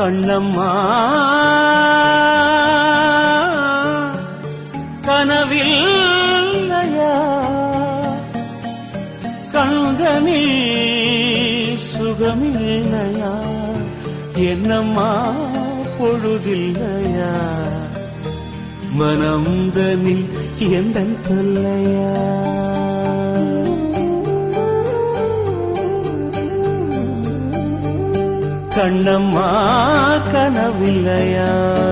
கண்ணம்மா கனவில்லையா கண்தனில் சுகமில்லையா என்னம்மா பொழுதில்லையா மனம்தனில் எந்தன் தொல்லையா கண்ணம்மா கனவில்லையா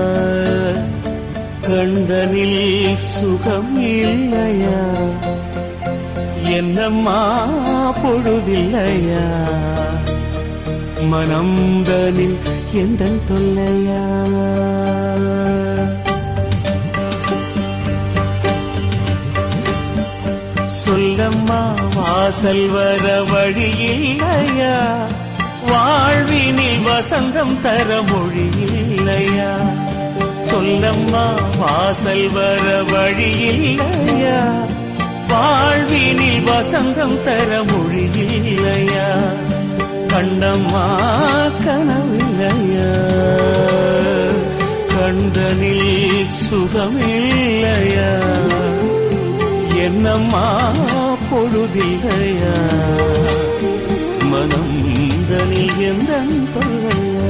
கண்தனில் சுகம் இல்லையா என்னம்மா பொழுதில்லையா மனம்தனில் எந்தன் தொல்லையா சொல்லம்மா வாசல் வர வழியில்லையா வாழ்வினில் வசந்தம் தர மொழியில்லையா சொல்லம்மா வாசல் வர வழியில்லையா வாழ்வினில் வசந்தம் தர மொழியில்லையா கண்ணம்மா கனவில்லையா கண்டனில் சுகமில்லையா என்னம்மா பொழுதில்லையா மனம் தனில் எந்தன் தொல்லையா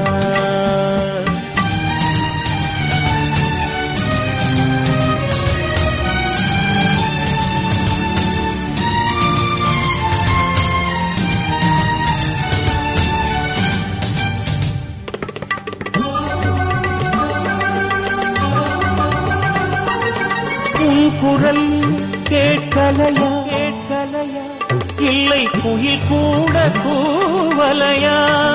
குரல் கேட்கலையா கேட்கலையா இல்லை குயில் கூட கூவலையா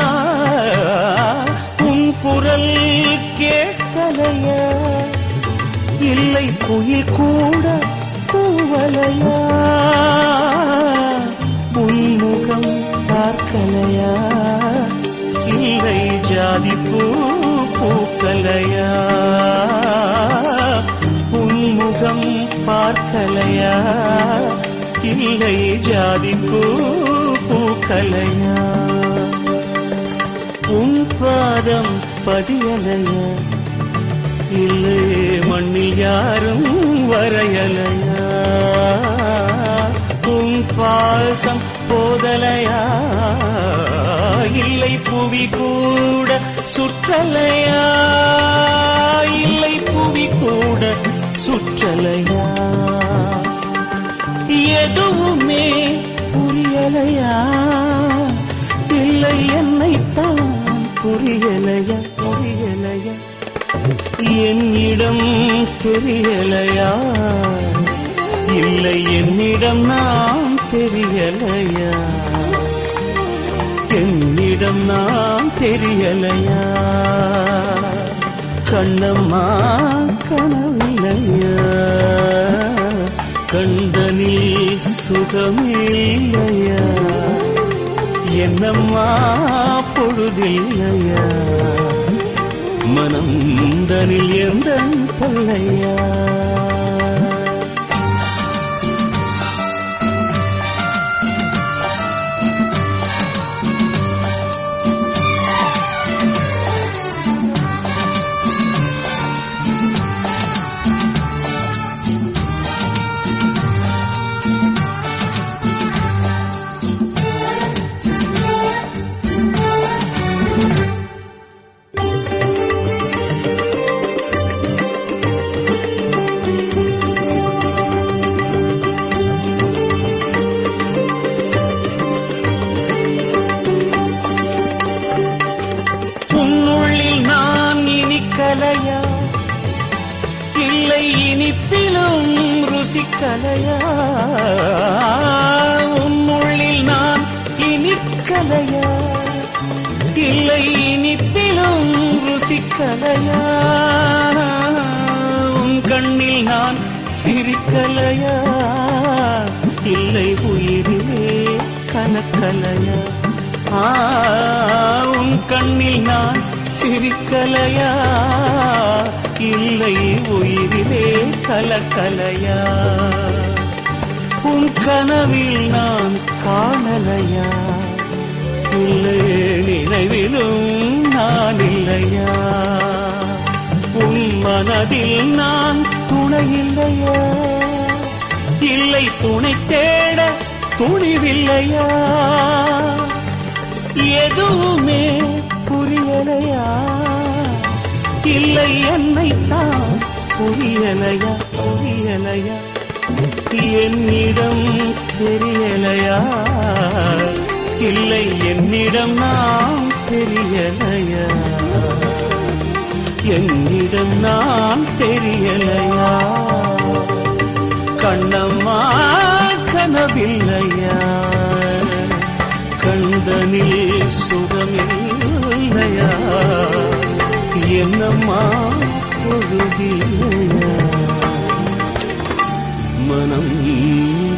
உன் குரல் கேட்கலையா இல்லை குயில் கூட கூவலையா உன்முகம் பார்க்கலையா இல்லை ஜாதி பூ பூக்கலையா உன்முகம் பார்க்கலையா இல்லை ஜாதி பூ பூக்கலையா உன் பாதம் பதியலையா இல்லை மண்ணில் யாரும் வரையலையா உன் பாசம் போதலையா இல்லை புவி கூட சுற்றலையா இல்லை புவி கூட சுற்றலையா எதுவுமே புரியலையா இல்லை என்னைத்தான் புரியலையா புரியலையா என்னிடம் தெரியலையா இல்லை என்னிடம் நான் தெரியலையா என்னிடம் நான் தெரியலையா கண்ணம்மா கனவில்லையா கண்டனில் சுகமில்லையா என்னம்மா பொழுதில்லையா மனம் தனில் எந்தன் தொல்லையா இல்லை இனிப்பிலும் ருசிக்கலையா உன்னுள்ளில் நான் இனிக்கலையா இல்லை இனிப்பிலும் ருசிக்கலையா உன் கண்ணில் நான் சிரிக்கலையா இல்லை உயிரிலே கலக்கலையா உன் கண்ணில் நான் சிரிக்கலையா இல்லை உயிரிலே கலக்கலையா உன் கனவில் நான் காணலையா இல்லை நினைவிலும் நான் இல்லையா? உன் மனதில் நான் துணை இல்லையா? இல்லை துணை தேட துணிவில்லையா? எதுவுமே புரியலையா? இல்லை என்னைத்தான் புரியலையா? புரியலையா? என்னிடம் தெரியலையா? இல்லை என்னிடம் நான் தெரியலையா? என்னிடம் நான் தெரியலையா? கண்ணம்மா கனவில்லையா? கண்டனில் சுகமில்லையா? என்னம்மா பொழுதில்லையா? மனம்